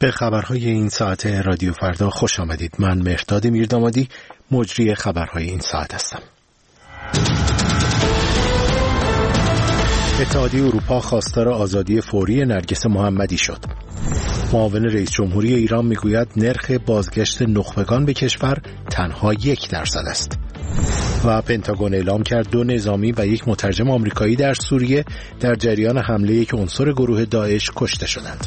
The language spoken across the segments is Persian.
به خبرهای این ساعت رادیو فردا خوش آمدید. من مهرداد میردامادی مجری خبرهای این ساعت هستم. اتحادیه اروپا خواستار آزادی فوری نرگس محمدی شد. معاون رئیس جمهوری ایران میگوید نرخ بازگشت نخبگان به کشور تنها 1% است. و پنتاگون اعلام کرد 2 نظامی و 1 مترجم آمریکایی در سوریه در جریان حمله یک عنصر گروه داعش کشته شدند.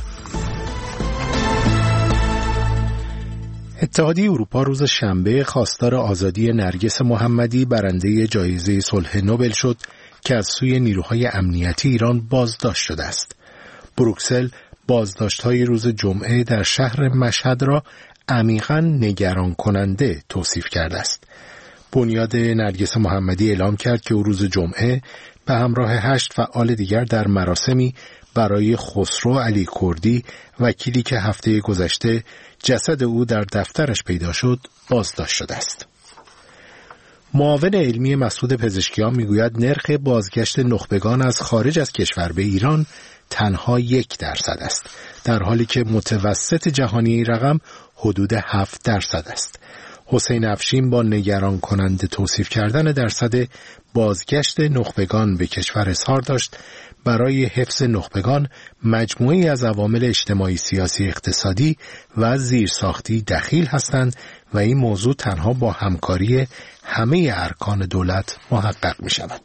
اتحادیه اروپا روز شنبه خواستار آزادی نرگس محمدی برنده جایزه صلح نوبل شد که از سوی نیروهای امنیتی ایران بازداشت شده است. بروکسل بازداشت‌های روز جمعه در شهر مشهد را عمیقاً نگران کننده توصیف کرده است. بنیاد نرگس محمدی اعلام کرد که او روز جمعه به همراه 8 فعال دیگر در مراسمی برای خسرو علی کردی، وکیلی که هفته گذشته جسد او در دفترش پیدا شد، بازداشت شده است. معاون علمی مسعود پزشکیان میگوید نرخ بازگشت نخبگان از خارج از کشور به ایران تنها 1% است، در حالی که متوسط جهانی رقم حدود 7% است. حسین افشین با نگران کننده توصیف کردن درصد بازگشت نخبگان به کشور اظهار داشت برای حفظ نخبگان مجموعی از عوامل اجتماعی، سیاسی، اقتصادی و زیرساختی دخیل هستند و این موضوع تنها با همکاری همه ارکان دولت محقق می شود.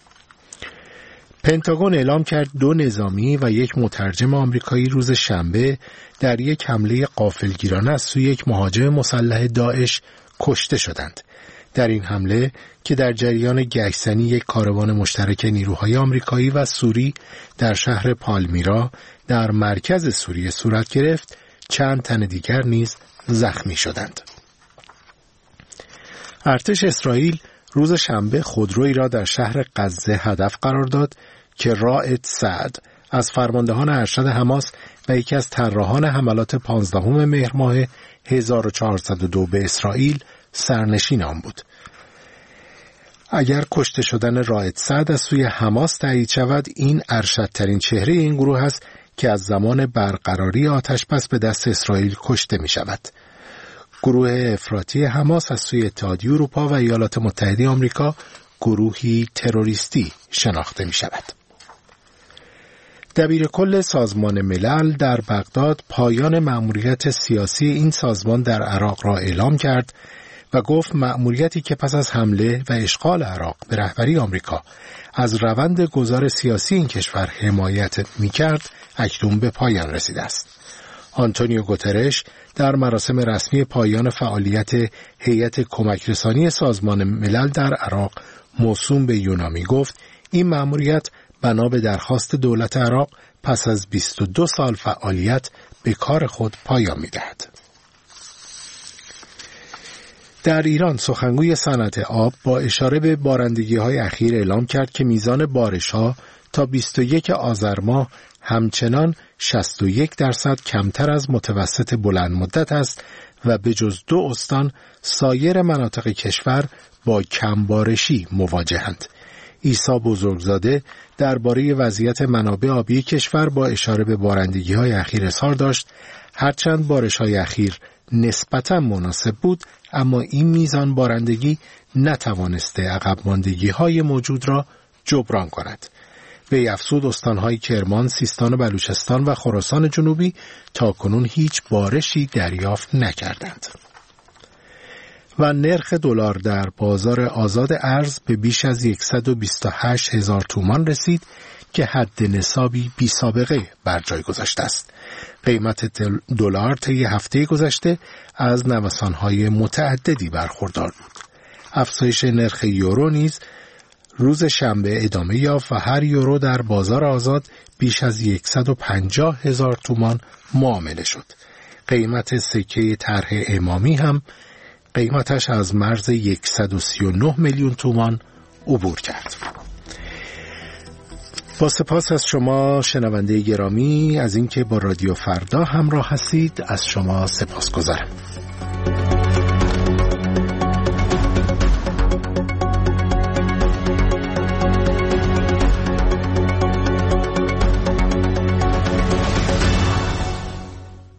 پنتاگون اعلام کرد 2 نظامی و 1 مترجم آمریکایی روز شنبه در یک حمله غافلگیرانه از سوی 1 مهاجم مسلح داعش کشته شدند. در این حمله که در جریان گشتنی 1 کاروان مشترک نیروهای آمریکایی و سوری در شهر پالمیرا در مرکز سوریه صورت گرفت، چند تن دیگر نیز زخمی شدند. ارتش اسرائیل روز شنبه خودرویی را در شهر غزه هدف قرار داد که رائد سعد از فرماندهان ارشد حماس و یکی از طراحان حملات 15 مهر ماه 1402 به اسرائیل سرنشین آن بود. اگر کشته شدن رائد سعد از سوی حماس تایید شود، این ارشدترین چهره این گروه است که از زمان برقراری آتش‌بس به دست اسرائیل کشته می شود. گروه افراطی حماس از سوی اتحادیه اروپا و ایالات متحده آمریکا گروهی تروریستی شناخته می شود. دبیرکل سازمان ملل در بغداد پایان مأموریت سیاسی این سازمان در عراق را اعلام کرد و گفت مأموریتی که پس از حمله و اشغال عراق به رهبری آمریکا از روند گذار سیاسی این کشور حمایت می‌کرد اکنون به پایان رسیده است. آنتونیو گوترش در مراسم رسمی پایان فعالیت هیئت کمک رسانی سازمان ملل در عراق موسوم به یونامی گفت این مأموریت بنا به درخواست دولت عراق پس از 22 سال فعالیت به کار خود پایان می‌دهد. در ایران سخنگوی صنعت آب با اشاره به بارندگی‌های اخیر اعلام کرد که میزان بارش‌ها تا 21 آذر ماه همچنان 61% کمتر از متوسط بلند مدت است و به جز 2 استان سایر مناطق کشور با کمبارشی مواجهند. عیسی بزرگزاده درباره وضعیت منابع آبی کشور با اشاره به بارندگی‌های اخیر اظهار داشت هرچند بارش‌های اخیر نسبتاً مناسب بود، اما این میزان بارندگی نتوانسته عقب ماندگی‌های موجود را جبران کند. وی افزود استان‌های کرمان، سیستان و بلوچستان و خراسان جنوبی تاکنون هیچ بارشی دریافت نکردند. و نرخ دلار در بازار آزاد ارز به بیش از 128,000 تومان رسید که حد نصابی بی سابقه بر جای گذاشته است. قیمت دلار طی هفته گذشته از نوسان‌های متعددی برخوردار بود. افزایش نرخ یورو نیز روز شنبه ادامه یافت و هر یورو در بازار آزاد بیش از 150,000 تومان معامله شد. قیمت سکه طرح امامی هم قیمتش از مرز 139 میلیون تومان عبور کرد. با سپاس از شما شنونده گرامی از اینکه با رادیو فردا همراه هستید، از شما سپاسگزارم.